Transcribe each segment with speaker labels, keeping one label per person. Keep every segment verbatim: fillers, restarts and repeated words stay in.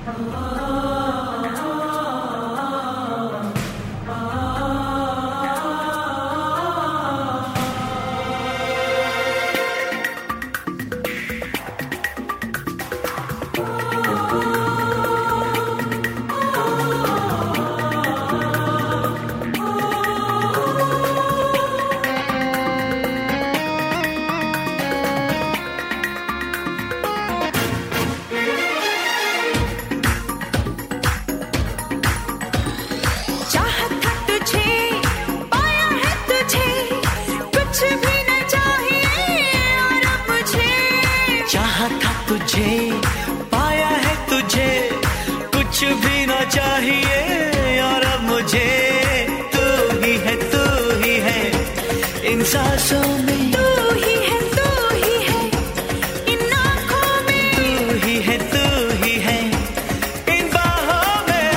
Speaker 1: तुझे पाया है तुझे कुछ भी ना चाहिए और अब मुझे तू ही है तू ही है इन सांसों में
Speaker 2: तू ही है तू ही है इन आँखों में
Speaker 1: तू ही है तू ही है इन बाहों में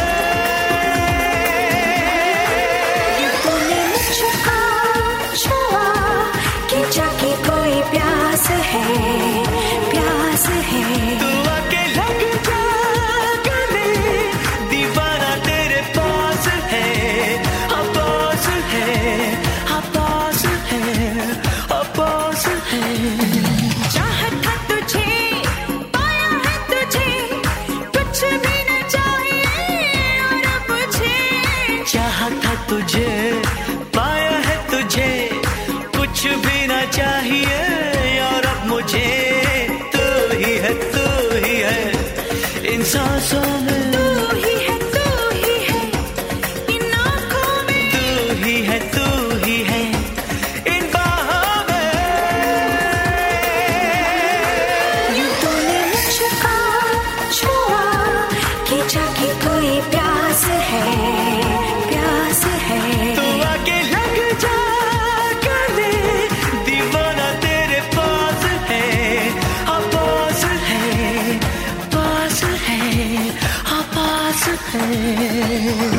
Speaker 2: ये तूने मुझको छुआ कि जाके कोई प्यास है प्यास है
Speaker 1: तू आके लग जा गले दीवाना तेरे पास है हाँ पास है हाँ पास है हाँ पास है
Speaker 2: चाहत था तुझे पाया है तुझे कुछ भी न चाहिए और अब मुझे
Speaker 1: चाहत था तुझे पाया है तुझे कुछ भी ना चाहिए और अब मुझे तू ही है तू ही है इन सांसों में
Speaker 2: तू ही है तू ही है इन आँखों में
Speaker 1: तू ही है तू ही है इन बाहों में
Speaker 2: यूं तूने मुझको छुआ कि जाके कोई प्यास है प्यास है
Speaker 1: तू आके लग जा गले दीवाना तेरे पास है हाँ पास है पास है हाँ पास है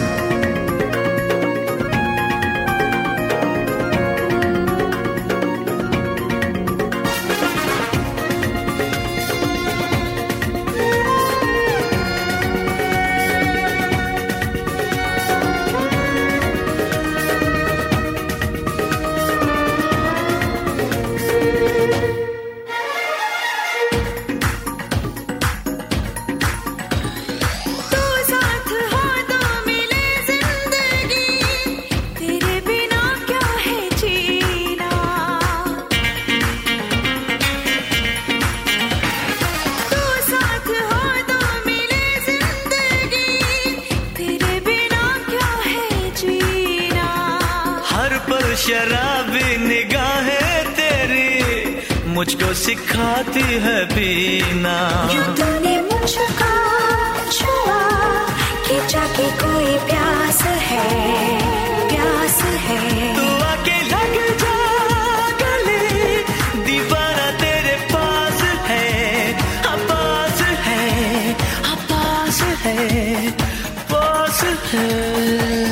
Speaker 2: तू साथ हो तो मिले जिंदगी तेरे बिना क्या है जीना तू साथ हो तो मिले जिंदगी तेरे बिना क्या है जीना
Speaker 1: हर पल शराबी निगाहें तेरी मुझको सिखाती है पीना
Speaker 2: यूं तूने मुझको छुआ कि जाके कोई प्यास है प्यास है
Speaker 1: तू आके लग जा गले दीवाना तेरे पास है हाँ पास है हाँ पास है पास है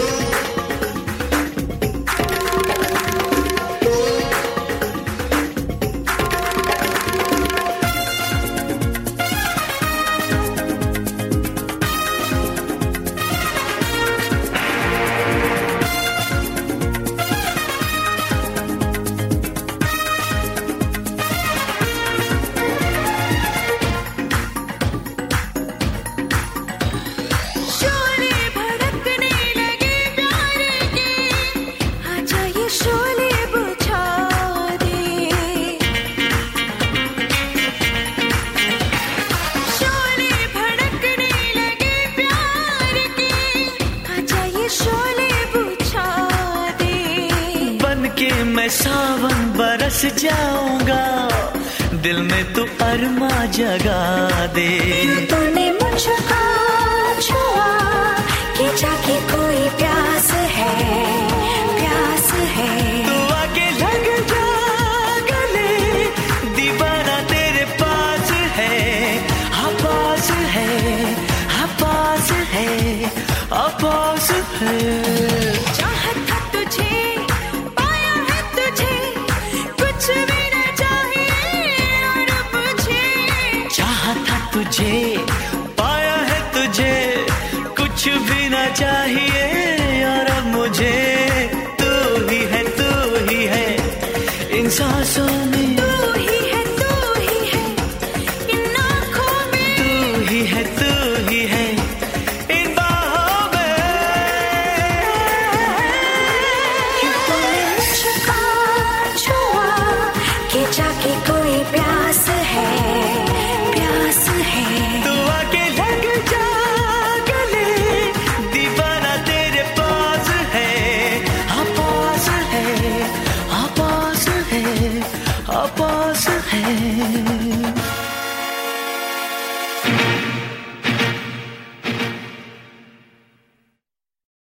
Speaker 2: शोले भड़कने लगे प्यार के आजा ये शोले बुझा दे शोले भड़कने लगे प्यार के आजा ये शोले बुझा दे
Speaker 1: बन के मैं सावन बरस जाऊंगा दिल में तू अरमा जगा दे
Speaker 2: तूने मुझको छुआ कि जाके कोई प्यास है प्यास है
Speaker 1: तू आके लग जा गले दीवाना तेरे पास है हाँ पास है हाँ पास है हाँ पास है
Speaker 2: चाहत था तुझे पाया है तुझे कुछ भी न चाहिए और अब मुझे
Speaker 1: चाहा था तुझे पाया है कुछ भी ना चाहिए और अब मुझे तू ही है, तू ही है इन सांसों